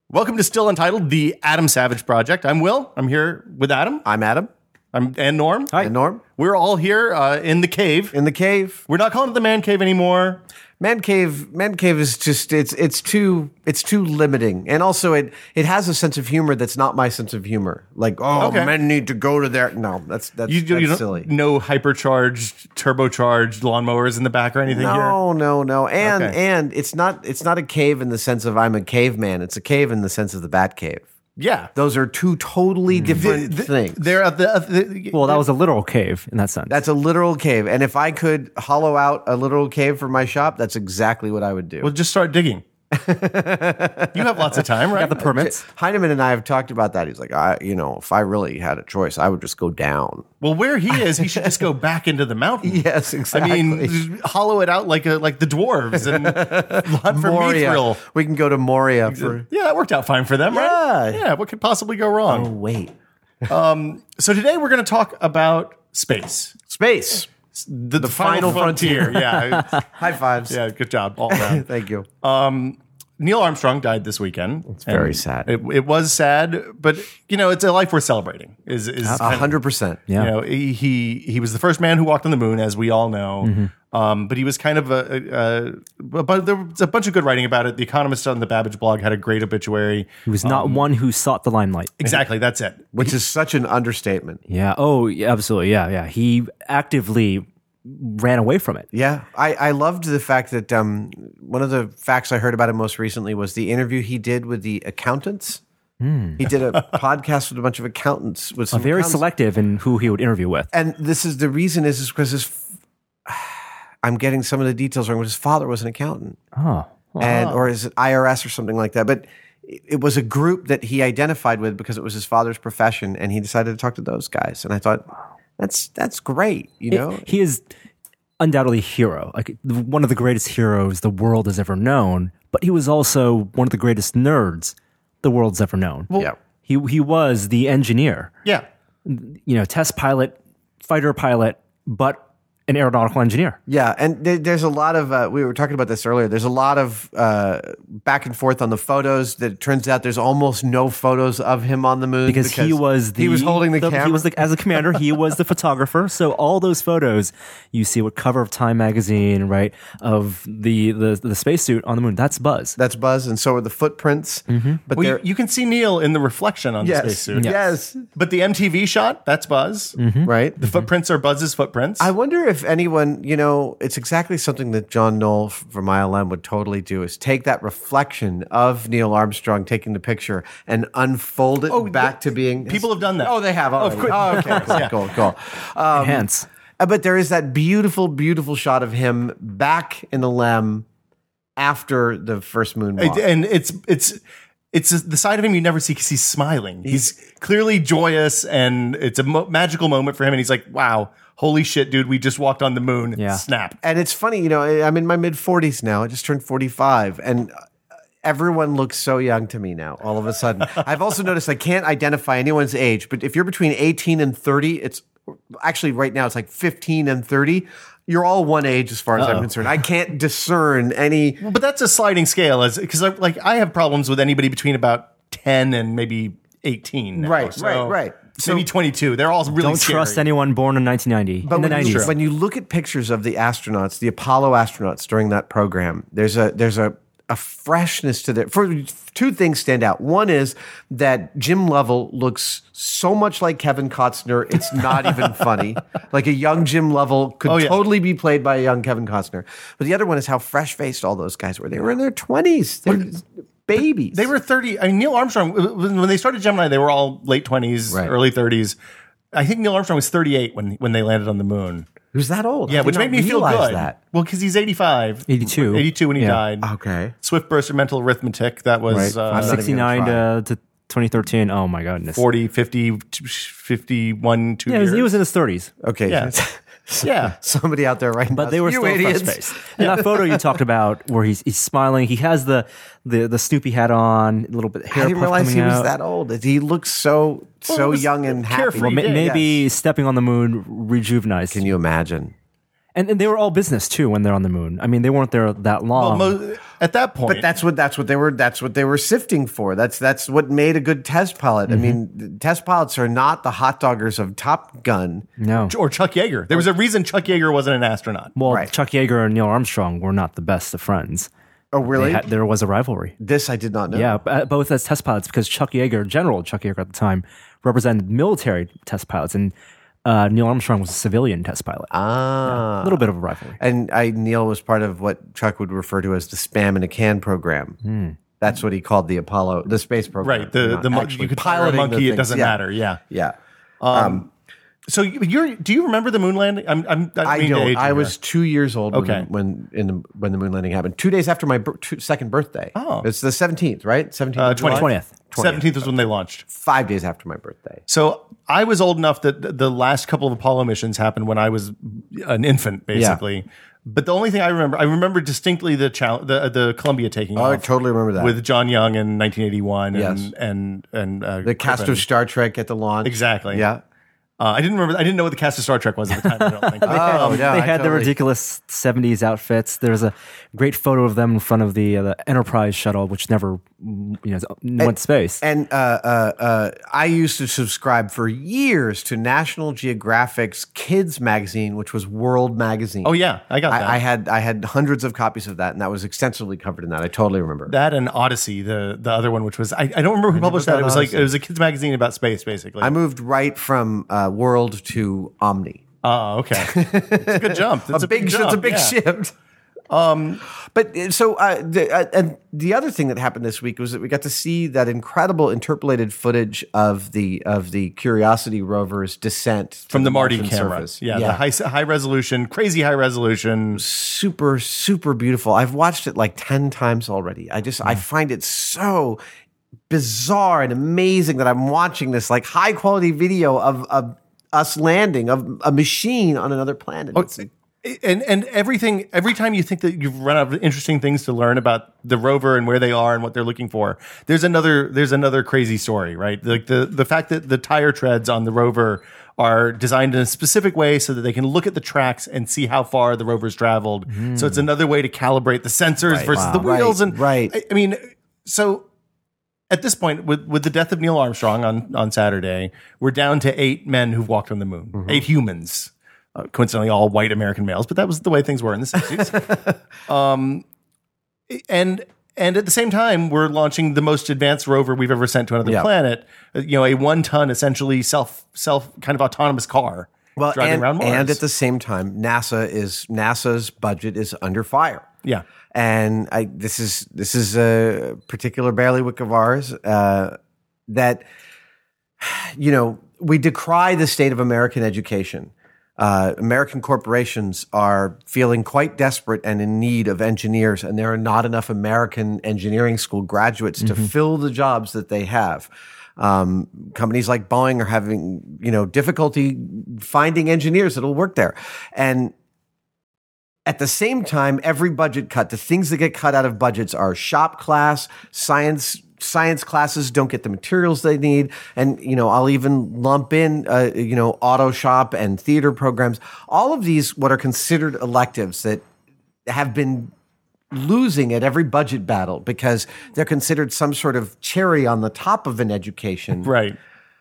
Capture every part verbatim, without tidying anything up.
Welcome to Still Untitled, the Adam Savage Project. I'm Will. I'm here with Adam. I'm Adam. I'm and Norm. Hi. And Norm. We're all here uh, in the cave. In the cave. We're not calling it the man cave anymore. Man cave. Man cave is just it's it's too it's too limiting, and also it it has a sense of humor that's not my sense of humor. Like oh, Okay. men need to go to their no. That's that's, You, that's you don't, silly. No hypercharged, turbocharged lawnmowers in the back or anything here? No, no, no, and Okay. and it's not it's not a cave in the sense of I'm a caveman. It's a cave in the sense of the Bat Cave. Yeah. Those are two totally different The- things. They're at the, at the Well, that was a literal cave in that sense. That's a literal cave, and if I could hollow out a literal cave for my shop, that's exactly what I would do. Well, just start digging. You have lots of time, right? Got the permits. Heinemann and I have talked about that. He's like, I, you know, if I really had a choice, I would just go down. Well, where he is, he should just go back into the mountain. Yes, exactly. I mean, just hollow it out like a like the dwarves and hunt for Moria. mithril. We can go to Moria for. Yeah, that worked out fine for them, Yeah. right? Yeah, what could possibly go Oh wrong? wait, So today we're going to talk about space. space. The, the final frontier. yeah. High fives. Yeah, good job all around. Thank you. Neil Armstrong died this weekend. It's very sad. It, it was sad, but you know, it's a life worth celebrating. Is is A kind of- hundred percent. Yeah. You know, he, he he was the first man who walked on the moon, as we all know. Mm-hmm. Um, but he was kind of a, a, a, but there was a bunch of good writing about it. The Economist on the Babbage blog had a great obituary. He was not one who sought the limelight. Exactly, that's it. Which is such an understatement. Yeah. Oh, yeah, absolutely. Yeah. Yeah. He actively ran away from it. Yeah, I, I loved the fact that um, one of the facts I heard about him most recently was the interview he did with the accountants. He did a podcast with a bunch of accountants. With some Very accountants. selective in who he would interview with. And this is the reason is, is because his, I'm getting some of the details wrong. But his father was an accountant, Oh. and or is it I R S or something like that? But it it was a group that he identified with because it was his father's profession, and he decided to talk to those guys. And I thought, that's that's great, you know. He is undoubtedly a hero, like one of the greatest heroes the world has ever known. But he was also one of the greatest nerds the world's ever known. yeah. He he was the engineer, Yeah. you know, test pilot, fighter pilot, but an aeronautical engineer. Yeah, and there, there's a lot of uh, we were talking about this earlier. There's a lot of uh, back and forth on the photos. That it turns out there's almost no photos of him on the moon Because, he was the he was holding the, camera. He was the, as a commander. He was the photographer. So all those photos you see with cover of Time magazine, right, of the the, the spacesuit on the moon. That's Buzz. That's Buzz, and so are the footprints. Mm-hmm. But Well, you, they're you can see Neil in the reflection on the yes, spacesuit. yes, But the M T V shot, that's Buzz. right. The footprints are Buzz's footprints. I wonder if anyone, you know, it's exactly something that John Knoll from I L M would totally do is take that reflection of Neil Armstrong taking the picture and unfold it back to being. People have done that. Oh, they have. Already. course. Oh, okay, cool, Yeah. cool, cool. Um, Hence, Uh, But there is that beautiful, beautiful shot of him back in the Lem after the first moonwalk. and it's it's it's the side of him you never see because he's smiling. He's clearly joyous, and it's a mo- magical moment for him. And he's like, "Wow, holy shit, dude! We just walked on the moon." Yeah. Snap. And it's funny, you know, I'm in my mid forties now. I just turned forty-five, and everyone looks so young to me now. All of a sudden, I've also noticed I can't identify anyone's age. But if you're between eighteen and thirty, it's actually right now it's like fifteen and thirty. You're all one age as far as I'm concerned. I can't discern any. But that's a sliding scale, as because like I have problems with anybody between about ten and maybe eighteen. now. Right, So right, right. So- maybe twenty-two. They're all really don't scary. trust anyone born in nineteen ninety. But in the when you, nineties. when you look at pictures of the astronauts, the Apollo astronauts during that program, there's a there's a a freshness to their. For two things stand out. One is that Jim Lovell looks so much like Kevin Costner, it's not even funny. Like a young Jim Lovell could Oh, yeah. totally be played by a young Kevin Costner. But the other one is how fresh faced all those guys were. They were in their twenties. They're babies. They were thirty. I mean, Neil Armstrong when when they started Gemini, they were all late twenties, Right. early thirties. I think Neil Armstrong was thirty-eight when when they landed on the moon. He was that old. Yeah, I did which not made me feel realize good. That. Well, because he's eighty-five. eighty-two. eighty-two when he Yeah. died. Okay. Swift burst of mental arithmetic. That was Right. uh, I'm not even sixty-nine gonna to, to twenty thirteen. Oh my goodness. forty, fifty, fifty-one, two Yeah, he was, years. he was in his thirties. Okay. Yeah. Yeah. Somebody out there right now. But they were you still idiots. fresh faced. And that photo you talked about where he's he's smiling, he has the the, the Snoopy hat on, a little bit I hair didn't puff realize coming he was out. that old. He looks so Well, so it was young and happy. carefree. Well, ma- Yeah, maybe yes. stepping on the moon rejuvenized. Can you imagine? And, and they were all business too when they're on the moon. I mean, they weren't there that long. Well, mo- at that point, But that's what that's what they were that's what they were sifting for. That's that's what made a good test pilot. Mm-hmm. I mean, test pilots are not the hot doggers of Top Gun. No. or Chuck Yeager. There was a reason Chuck Yeager wasn't an astronaut. Well, Right. Chuck Yeager and Neil Armstrong were not the best of friends. Oh, really? They had, there was a rivalry. This I did not know. Yeah, b- both as test pilots because Chuck Yeager, General Chuck Yeager at the time, represented military test pilots, and uh, Neil Armstrong was a civilian test pilot. Ah. A little bit of a rivalry. And I Neil was part of what Chuck would refer to as the spam in a can program. Hmm. That's what he called the Apollo, the space program. Right. The Not the mon- actually you could fire a piloting the monkey. It things. doesn't Yeah. matter. Yeah. Yeah. So you- you're do you remember the moon landing? I'm I'm I, I mean to don't. age you I here. was two years old Okay. when when in the, when the moon landing happened. Two days after my bir- two, second birthday. Oh. It's the seventeenth, right? Seventeenth, Uh, of July? twentieth. seventeenth was when they launched. Five days after my birthday. So I was old enough that th- the last couple of Apollo missions happened when I was an infant, basically. But the only thing I remember, I remember distinctly the chal- the the Columbia taking Oh, off I totally remember that. with John Young in nineteen eighty-one, and Yes. and and uh, the cast Crippen. of Star Trek at the launch. Exactly. Yeah. Uh, I didn't remember. I didn't know what the cast of Star Trek was at the time. I don't think. Oh, no, they I had the totally- ridiculous seventies outfits. There's a great photo of them in front of the, uh, the Enterprise shuttle, which never you know went to space. And uh, uh, uh, I used to subscribe for years to National Geographic's kids magazine, which was World Magazine. Oh yeah, I got that. I, I had I had hundreds of copies of that, and that was extensively covered in that. I totally remember. that and Odyssey, the the other one, which was I, I don't remember who published that. got It was like Odyssey. it was a kids magazine about space, basically. I moved right from uh, World to Omni. Oh, okay. It's a good jump. It's a big, jump. it's a big yeah. shift. Um, but uh, so uh, the, uh, and the other thing that happened this week was that we got to see that incredible interpolated footage of the of the Curiosity rover's descent to From the Marty Martian camera. surface. Yeah, the high, high resolution, crazy high resolution. super super beautiful. I've watched it like ten times already. I just I find it so bizarre and amazing that I'm watching this like high quality video of of us landing of a machine on another planet. It's- And and everything every time you think that you've run out of interesting things to learn about the rover and where they are and what they're looking for, there's another there's another crazy story, right? Like the the fact that the tire treads on the rover are designed in a specific way so that they can look at the tracks and see how far the rover's traveled. So it's another way to calibrate the sensors versus Wow. the wheels. Right, and right. I, I mean, so at this point, with with the death of Neil Armstrong on on Saturday, we're down to eight men who've walked on the moon, Mm-hmm. eight humans. Uh, coincidentally, all white American males, but that was the way things were in the sixties. um, and and at the same time, we're launching the most advanced rover we've ever sent to another Yeah. planet. Uh, You know, a one ton, essentially self self kind of autonomous car well, driving and, around Mars. and at the same time, NASA is NASA's budget is under fire. yeah, And I, this is this is a particular bailiwick of ours uh, that you know we decry the state of American education. Uh, American corporations are feeling quite desperate and in need of engineers, and there are not enough American engineering school graduates to fill the jobs that they have. Um, companies like Boeing are having, you know, difficulty finding engineers that'll work there. And at the same time, every budget cut, the things that get cut out of budgets are shop class, science science classes don't get the materials they need. And, you know, I'll even lump in, uh, you know, auto shop and theater programs. All of these, what are considered electives that have been losing at every budget battle because they're considered some sort of cherry on the top of an education. right.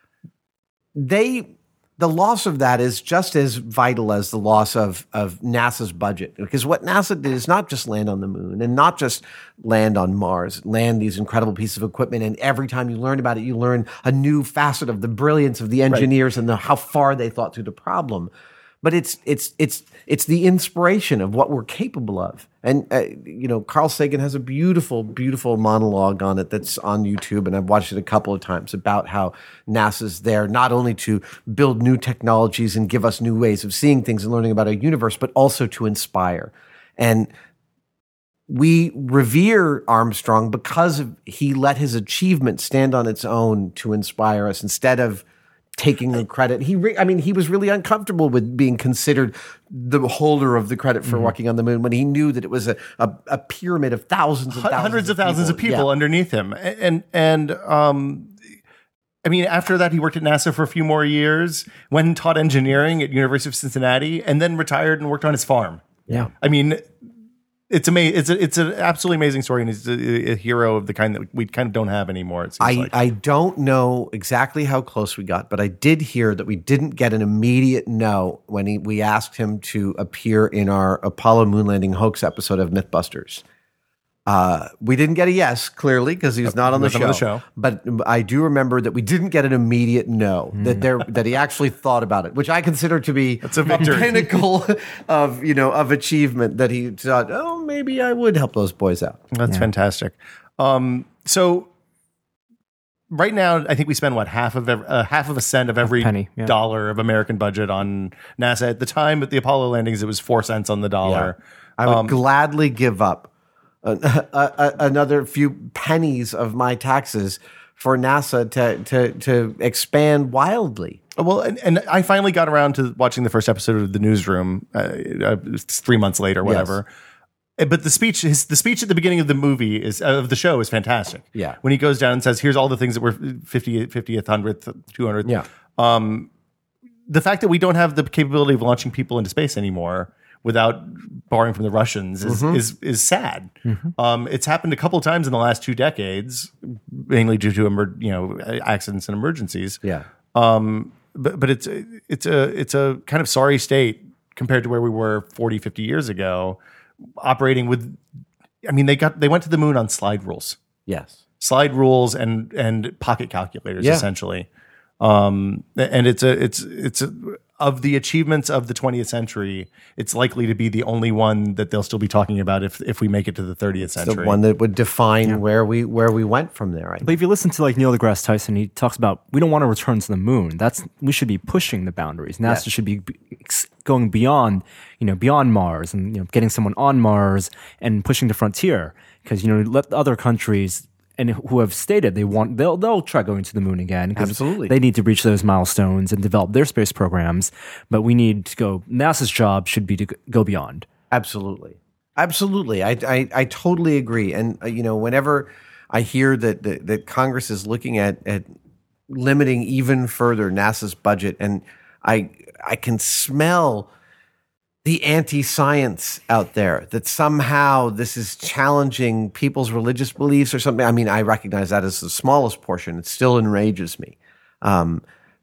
They, the loss of that is just as vital as the loss of, of NASA's budget. Because what NASA did is not just land on the moon and not just land on Mars, land these incredible pieces of equipment. And every time you learn about it, you learn a new facet of the brilliance of the engineers and the, how far they thought through the problem. But it's it's it's it's the inspiration of what we're capable of. And uh, you know, Carl Sagan has a beautiful, beautiful monologue on it that's on YouTube, and I've watched it a couple of times about how NASA's there not only to build new technologies and give us new ways of seeing things and learning about our universe, but also to inspire. And we revere Armstrong because of, he let his achievement stand on its own to inspire us instead of taking the credit. He, re- I mean, he was really uncomfortable with being considered the holder of the credit for Mm-hmm. walking on the moon when he knew that it was a, a, a pyramid of thousands and thousands hundreds of thousands of people Yeah. underneath him, and and um, I mean, after that, he worked at NASA for a few more years, went and taught engineering at University of Cincinnati, and then retired and worked on his farm. Yeah. I mean, It's amazing. It's a, it's an absolutely amazing story, and he's a, a hero of the kind that we kind of don't have anymore. It seems I, like. I don't know exactly how close we got, but I did hear that we didn't get an immediate no when he, we asked him to appear in our Apollo moon landing hoax episode of Mythbusters. Uh, we didn't get a yes, clearly, because he was not on the, Wasn't show. on the show. But I do remember that we didn't get an immediate no, that there that he actually thought about it, which I consider to be That's a victory. pinnacle of you know of achievement. That he thought, oh, maybe I would help those boys out. That's fantastic. Um, so right now, I think we spend what half of every, uh, half of a cent of every penny, yeah. dollar of American budget on NASA. At the time at the Apollo landings, it was four cents on the dollar. I would Um, gladly give up a, a, a, another few pennies of my taxes for NASA to to to expand wildly. Well, and, and I finally got around to watching the first episode of The Newsroom uh, uh, three months later, whatever. Uh, But the speech, his the speech at the beginning of the movie is uh, of the show is fantastic. Yeah. When he goes down and says, "Here's all the things that were fiftieth, fiftieth, hundredth, two hundredth." Yeah. Um, the fact that we don't have the capability of launching people into space anymore without borrowing from the Russians is Mm-hmm. is is sad. Um, it's happened a couple times in the last two decades, mainly due to emer- you know accidents and emergencies. Yeah. Um, but but it's it's a it's a kind of sorry state compared to where we were forty, fifty years ago, operating with. I mean, they got they went to the moon on slide rules, Yes. slide rules, and and pocket calculators Yeah. essentially. Um, and it's a it's it's a, of the achievements of the twentieth century, it's likely to be the only one that they'll still be talking about if if we make it to the thirtieth The century. one that would define where we where we went from there. I But if you listen to like Neil deGrasse Tyson, he talks about we don't want to return to the moon. That's we should be pushing the boundaries. NASA Yes. should be be- ex- going beyond, you know, beyond Mars and you know getting someone on Mars and pushing the frontier because you know let other countries and who have stated they want they'll they'll try going to the moon again. 'Cause Absolutely. they need to reach those milestones and develop their space programs. But we need to go. NASA's job should be to g- go beyond. Absolutely. Absolutely. I, I, I totally agree. And, uh, you know, whenever I hear that, that, that Congress is looking at, at limiting even further NASA's budget, and I, I can smell the anti-science out there, that somehow this is challenging people's religious beliefs or something. I mean, I recognize that as the smallest portion. It still enrages me. Um,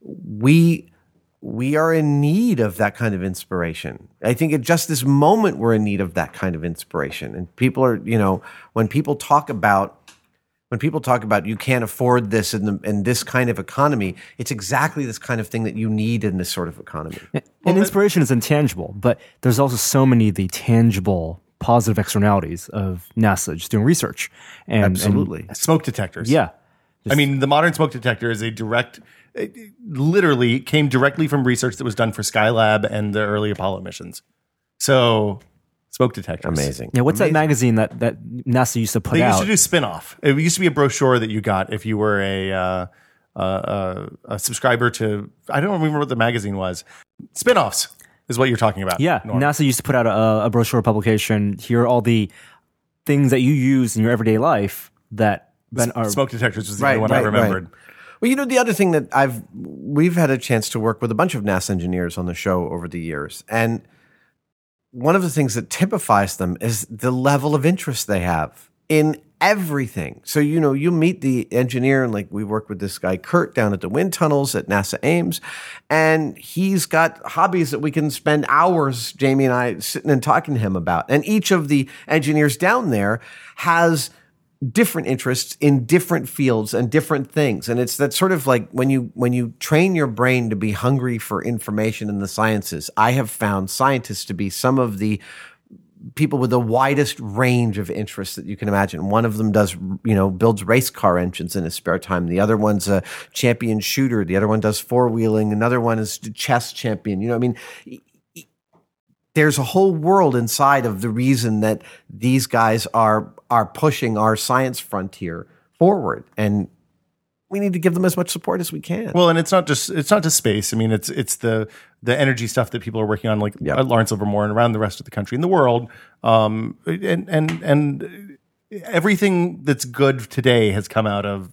we we are in need of that kind of inspiration. I think at just this moment, we're in need of that kind of inspiration. And people are, you know, when people talk about, when people talk about you can't afford this in, the, in this kind of economy, it's exactly this kind of thing that you need in this sort of economy. And inspiration is intangible, but there's also so many of the tangible positive externalities of NASA just doing research. And, Absolutely. Smoke detectors. And, yeah. I mean, the modern smoke detector is a direct, it literally came directly from research that was done for Skylab and the early Apollo missions. So, smoke detectors. Amazing. Yeah, what's that magazine that, that NASA used to put They out? used to do spin-off. It used to be a brochure that you got if you were a uh, uh, uh, a subscriber to, I don't remember what the magazine was. Spin-offs is what you're talking about. Yeah, Norm. NASA used to put out a, a brochure publication. Here are all the things that you use in your everyday life that ben, are Smoke detectors was the Right, only one I right, remembered. right. Well, you know, the other thing that I've we've had a chance to work with a bunch of NASA engineers on the show over the years, and one of the things that typifies them is the level of interest they have in everything. So, you know, you meet the engineer, and like we work with this guy Kurt down at the wind tunnels at NASA Ames, and he's got hobbies that we can spend hours, Jamie and I, sitting and talking to him about. And each of the engineers down there has different interests in different fields and different things. And it's that sort of like when you when you train your brain to be hungry for information in the sciences, I have found scientists to be some of the people with the widest range of interests that you can imagine. One of them does, you know, builds race car engines in his spare time. The other one's a champion shooter. The other one does four-wheeling. Another one is a chess champion. You know, I mean, there's a whole world inside of the reason that these guys are are pushing our science frontier forward, and we need to give them as much support as we can. Well, and it's not just it's not just space. I mean, it's it's the the energy stuff that people are working on, like Yep. at Lawrence Livermore and around the rest of the country and the world. Um, and and and everything that's good today has come out of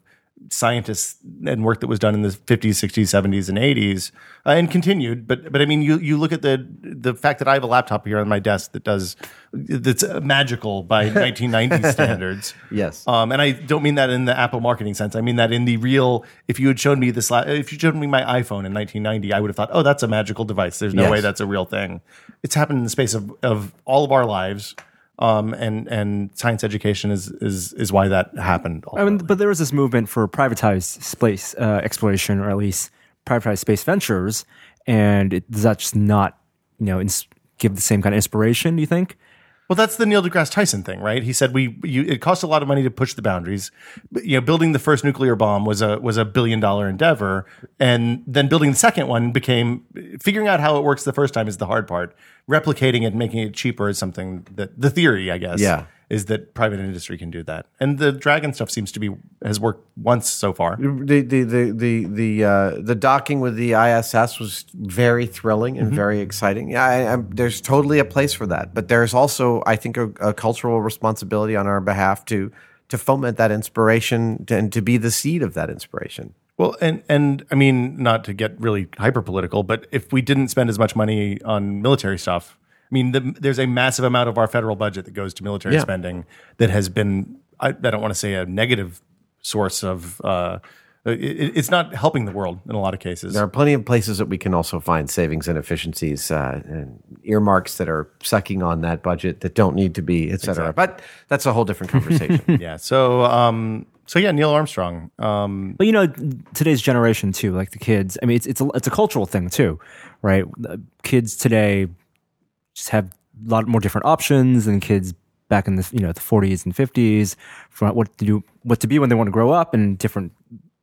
scientists and work that was done in the fifties, sixties, seventies, and eighties, uh, and continued. But but I mean, you you look at the the fact that I have a laptop here on my desk that does that's magical by nineteen nineties standards. Yes, um, and I don't mean that in the Apple marketing sense. I mean that in the real. If you had shown me this, la- if you showed me my iPhone in nineteen ninety, I would have thought, oh, that's a magical device. There's no Yes. way that's a real thing. It's happened in the space of of all of our lives. Um, and and science education is is is why that happened. I mean, but there was this movement for privatized space uh, exploration, or at least privatized space ventures, and it, does that just not, you know, ins- give the same kind of inspiration? Do you think? Well, that's the Neil deGrasse Tyson thing, right? He said we you, it cost a lot of money to push the boundaries. You know, building the first nuclear bomb was a was a billion dollar endeavor, and then building the second one became figuring out how it works the first time is the hard part. Replicating it, making it cheaper is something that the theory, I guess, Yeah. is that private industry can do that. And the Dragon stuff seems to be has worked once so far. the the the the the, uh, the docking with the I S S was very thrilling and very exciting. Yeah, I, I'm, there's totally a place for that, but there's also, I think, a, a cultural responsibility on our behalf to to foment that inspiration to, and to be the seed of that inspiration. Well, and and I mean, not to get really hyper political, but if we didn't spend as much money on military stuff, I mean, the, there's a massive amount of our federal budget that goes to military Yeah. spending that has been, I, I don't want to say a negative source of, uh, it, it's not helping the world in a lot of cases. There are plenty of places that we can also find savings and efficiencies uh, and earmarks that are sucking on that budget that don't need to be, et cetera. But that's a whole different conversation. Yeah. So, um, so yeah, Neil Armstrong. Um, But you know, today's generation too, like the kids. I mean, it's it's a, it's a cultural thing too, right? The kids today just have a lot more different options than kids back in the you know the forties and fifties for what to do, what to be when they want to grow up, and different.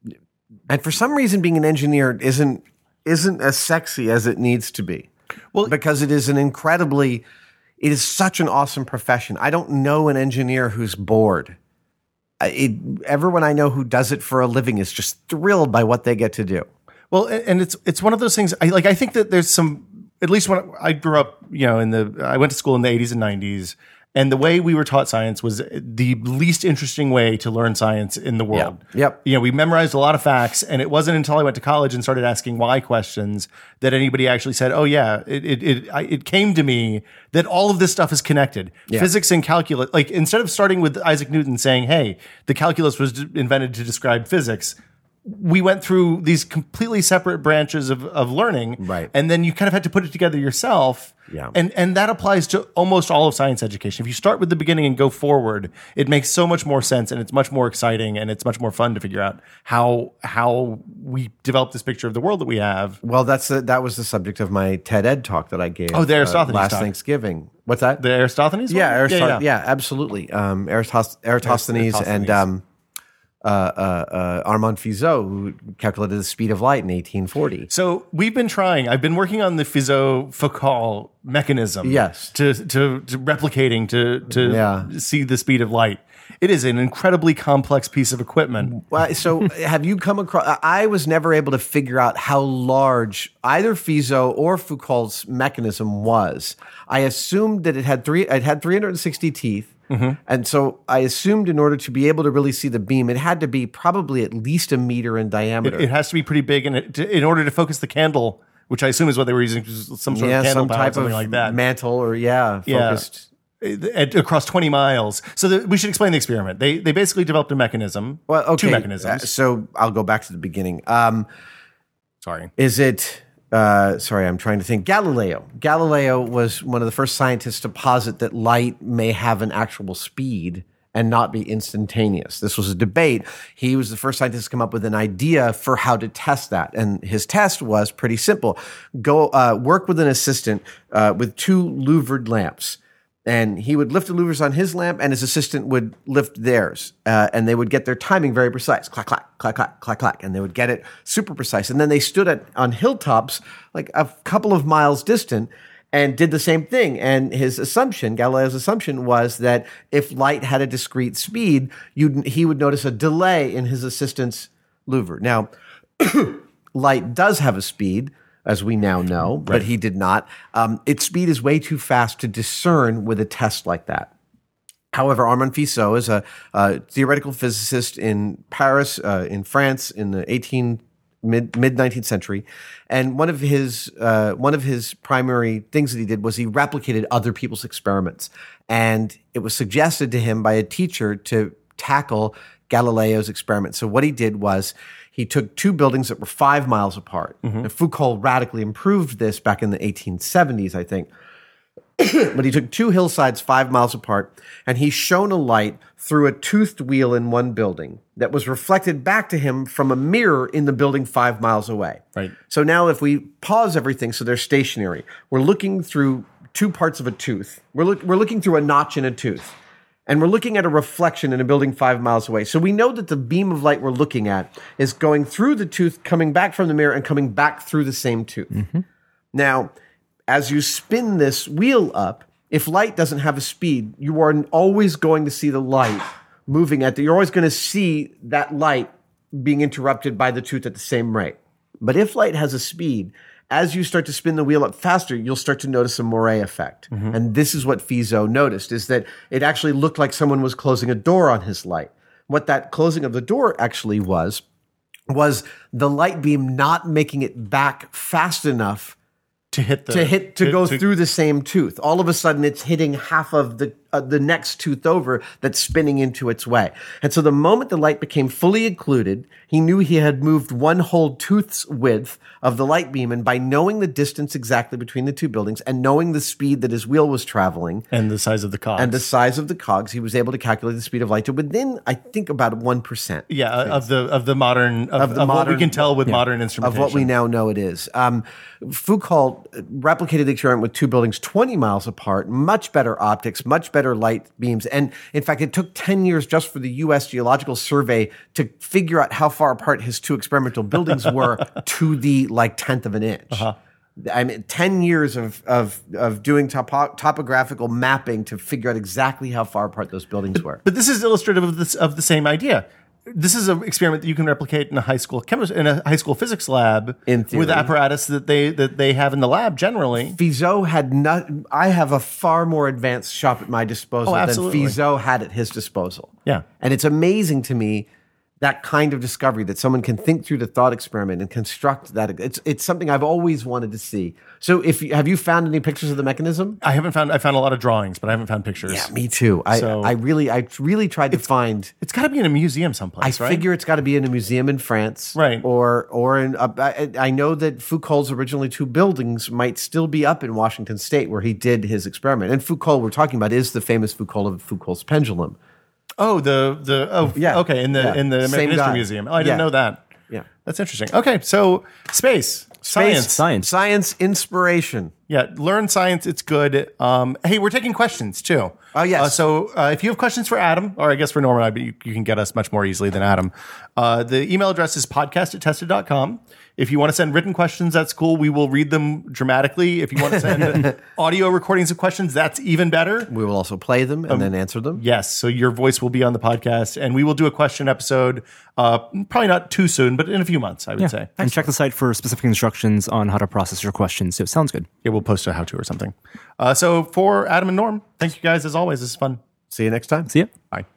And for some reason, being an engineer isn't isn't as sexy as it needs to be. Well- because it is an incredibly, it is such an awesome profession. I don't know an engineer who's bored. I- It, everyone I know who does it for a living is just thrilled by what they get to do. Well, and and it's it's one of those things. I like. I think that there's some. At least when I grew up, you know, in the I went to school in the eighties and nineties, and the way we were taught science was the least interesting way to learn science in the world. Yeah. Yep. You know, we memorized a lot of facts, and it wasn't until I went to college and started asking why questions that anybody actually said, "Oh yeah, it it it, I, it came to me that all of this stuff is connected." Yeah. Physics and calculus. Like instead of starting with Isaac Newton saying, "Hey, the calculus was invented to describe physics," we went through these completely separate branches of, of learning. Right. And then you kind of had to put it together yourself. Yeah. And and that applies to almost all of science education. If you start with the beginning and go forward, it makes so much more sense, and it's much more exciting, and it's much more fun to figure out how how we develop this picture of the world that we have. Well, that's the, that was the subject of my TED Ed talk that I gave. Oh, the Aristophanes uh, last talk. Thanksgiving. What's that? The Aristophanes one? yeah, Aristotle, yeah, yeah, absolutely. Um, Aristos- Eratosthenes Eratosthenes. and um, uh, uh, uh, Armand Fizeau, who calculated the speed of light in eighteen forty. So we've been trying. I've been working on the Fizeau-Foucault mechanism. Yes. To to, to replicating to to Yeah. see the speed of light. It is an incredibly complex piece of equipment. Well, so have you come across? I was never able to figure out how large either Fizeau or Foucault's mechanism was. I assumed that it had three. It had three hundred sixty teeth, and so I assumed in order to be able to really see the beam, it had to be probably at least a meter in diameter. It has to be pretty big, and it, to, in order to focus the candle, which I assume is what they were using, some sort yeah, of candle some power, type something of like that. mantle or yeah, Yeah. focused. At, across twenty miles. So the, we should explain the experiment. They they basically developed a mechanism. Well, okay. Two mechanisms. Uh, so I'll go back to the beginning. Um, Sorry. Is it, uh, sorry, I'm trying to think. Galileo. Galileo was one of the first scientists to posit that light may have an actual speed and not be instantaneous. This was a debate. He was the first scientist to come up with an idea for how to test that. And his test was pretty simple. Go uh, work with an assistant uh, with two louvered lamps. And he would lift the louvers on his lamp, and his assistant would lift theirs. Uh, and they would get their timing very precise. Clack, clack, clack, clack, clack, clack. And they would get it super precise. And then they stood at, on hilltops, like a couple of miles distant, and did the same thing. And his assumption, Galileo's assumption, was that if light had a discrete speed, you'd, he would notice a delay in his assistant's louver. Now, light does have a speed, as we now know, but he did not. Um, its speed is way too fast to discern with a test like that. However, Armand Fizeau is a, a theoretical physicist in Paris, uh, in France, in the eighteen mid mid nineteenth century, and one of his uh, one of his primary things that he did was he replicated other people's experiments, and it was suggested to him by a teacher to tackle Galileo's experiment. So what he did was he took two buildings that were five miles apart. Mm-hmm. And Foucault radically improved this back in the eighteen seventies, I think. But he took two hillsides five miles apart, and he shone a light through a toothed wheel in one building that was reflected back to him from a mirror in the building five miles away. Right. So now if we pause everything so they're stationary, we're looking through two parts of a tooth. We're, look, we're looking through a notch in a tooth. And we're looking at a reflection in a building five miles away. So we know that the beam of light we're looking at is going through the tooth, coming back from the mirror, and coming back through the same tooth. Mm-hmm. Now, as you spin this wheel up, if light doesn't have a speed, you are always going to see the light moving at the, you're always going to see that light being interrupted by the tooth at the same rate. But if light has a speed, as you start to spin the wheel up faster, you'll start to notice a moire effect. Mm-hmm. And this is what Fizeau noticed, is that it actually looked like someone was closing a door on his light. What that closing of the door actually was, was the light beam not making it back fast enough to hit the to hit to, to go to, through the same tooth. All of a sudden, it's hitting half of the uh, the next tooth over that's spinning into its way. And so, the moment the light became fully occluded, he knew he had moved one whole tooth's width of the light beam. And by knowing the distance exactly between the two buildings and knowing the speed that his wheel was traveling, and the size of the cogs, and the size of the cogs, he was able to calculate the speed of light to within, I think, about one percent. Yeah, of the of the modern of, Of the of modern- what we can tell with yeah. modern instrumentation Of what we now know it is. Um, Foucault replicated the experiment with two buildings twenty miles apart, much better optics, much better light beams. And in fact, it took ten years just for the U S Geological Survey to figure out how far apart his two experimental buildings were to the like tenth of an inch. Uh-huh. I mean, ten years of of of doing topo- topographical mapping to figure out exactly how far apart those buildings were. But this is illustrative of this of the same idea. This is an experiment that you can replicate in a high school chemist in a high school physics lab In theory. with apparatus that they that they have in the lab generally. Fizeau had not. I have a far more advanced shop at my disposal Oh, than absolutely. Fizeau had at his disposal. Yeah. And it's amazing to me that kind of discovery that someone can think through the thought experiment and construct that. It's it's something I've always wanted to see. So, if you, have you found any pictures of the mechanism? I haven't found I found a lot of drawings, but I haven't found pictures. Yeah, me too. I So- I really I really tried to find. It's got to be in a museum I someplace, right? figure it's got to be in a museum in France, Right. Or or in. Uh, I, I know that Foucault's originally two buildings might still be up in Washington State where he did his experiment. And Foucault, we're talking about, is the famous Foucault of Foucault's pendulum. Oh, the the oh Yeah. okay in the Yeah. in the Same American History guy. Museum. Oh, I didn't Yeah. know that. Yeah. That's interesting. Okay, so space, science, Science. Science inspiration. Yeah, learn science. It's good. Um, hey, we're taking questions too. Oh, yes. Uh, so uh, if you have questions for Adam, or I guess for Norman, but you, you can get us much more easily than Adam. Uh, the email address is podcast at tested dot com. If you want to send written questions, that's cool. We will read them dramatically. If you want to send audio recordings of questions, that's even better. We will also play them and then answer them. Yes, so your voice will be on the podcast, and we will do a question episode. Uh, probably not too soon, but in a few months, I would Yeah. say. And check the site for specific instructions on how to process your questions. So it sounds good. Yeah, we'll post a how-to or something. Uh, so for Adam and Norm, thank you guys as always. This is fun. See you next time. See ya. Bye.